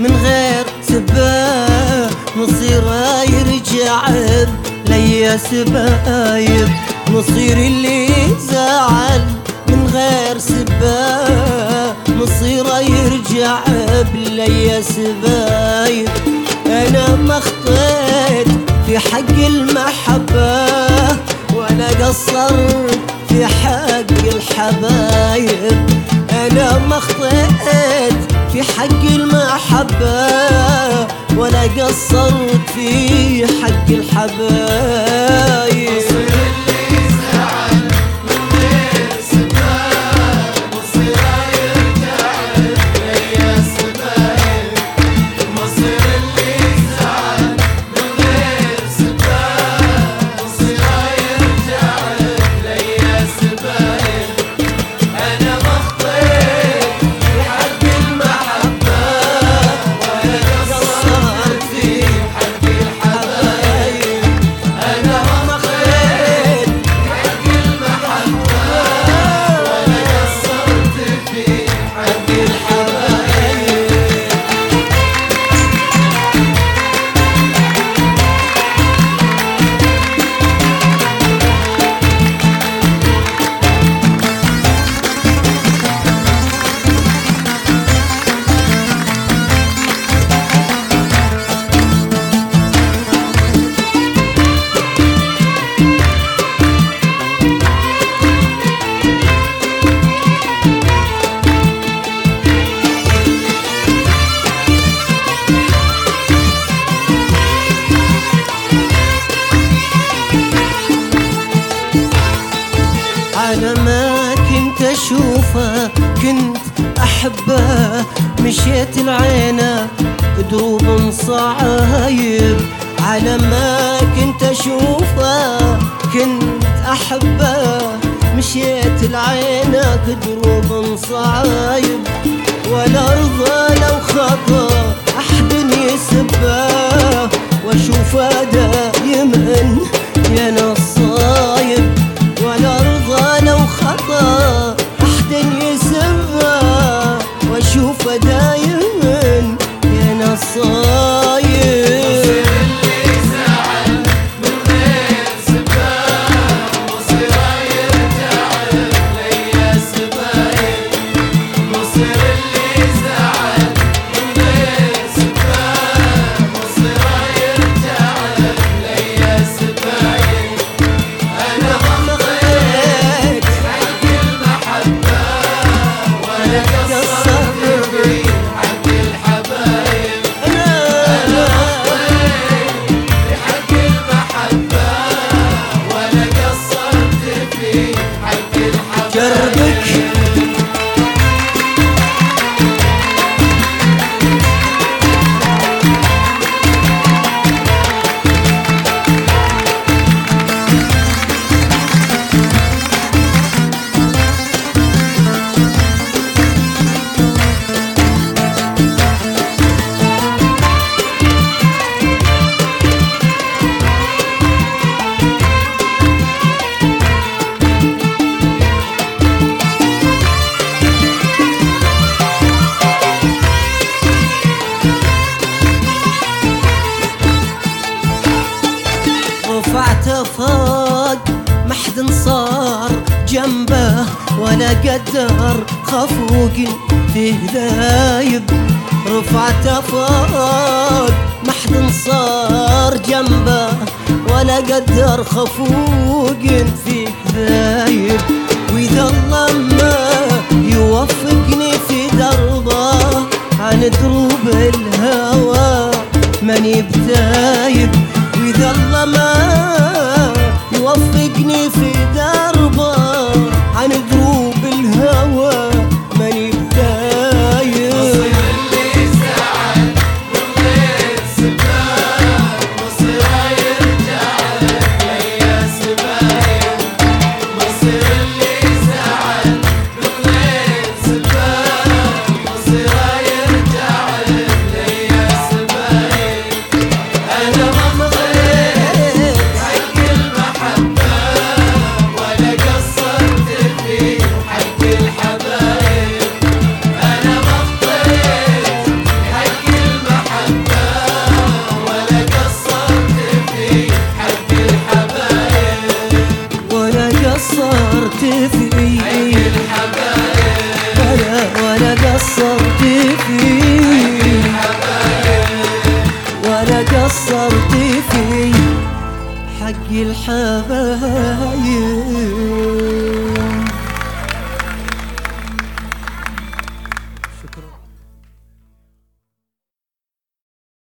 من غير سباب مصيره يرجع ليا سبايب، مصير اللي زعل من غير سباب مصيره يرجع ليا سبايب. انا ما خطيت في حق المحبة ولا قصرت في حق الحبايب، انا ما خطيت في حق المحبة ولا قصرت في حق الحبايب. على ما كنت اشوفه كنت احبه، مشيت العينه دروب صعايب. على ما كنت اشوفه كنت احبه، مشيت العينه دروب صعايب. ولا ارضى لو خطا احد يسبه واشوفه دايما يا نصايب. ولا ارضى لو خطا احد يسبه واشوفه دايما يا نصايب. رفعته فوق ما حد صار جنبه ولا قدر خفوق فيه دايب. رفعته فوق ما حد صار جنبه ولا قدر خفوق فيه دايب. واذا الله ما يوفقني في دربه عن دروب الهوى ماني بتايب. واذا الله ما يوفقني في دربه عن دروب الهوى ماني بتايب. مصير اللي زعل من غير سباب مصيره يرجع ليا سبايب. مصير اللي زعل من غير سباب مصيره يرجع ليا سبايب. انا ما حق المحبة ولا فيه ولا قصرت فيه حق الحبايب.